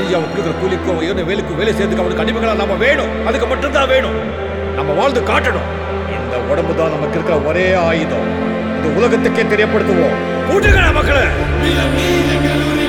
முடிஞ்சு அவன் கொடுக்குற கூலிக்கும் அவன் வேலைக்கும் வேலை செய்யறதுக்கு அவனுக்கு அடிமைகளா நம்ம வேணும். அதுக்கு மட்டும்தான் வேணும். நம்ம வாழ்ந்து காட்டணும். இந்த உடம்பு தான் நமக்கு இருக்கிற ஒரே ஆயுதம். இது உலகத்துக்கே தெரியப்படுத்துவோம். கூட்டுங்க மக்களை.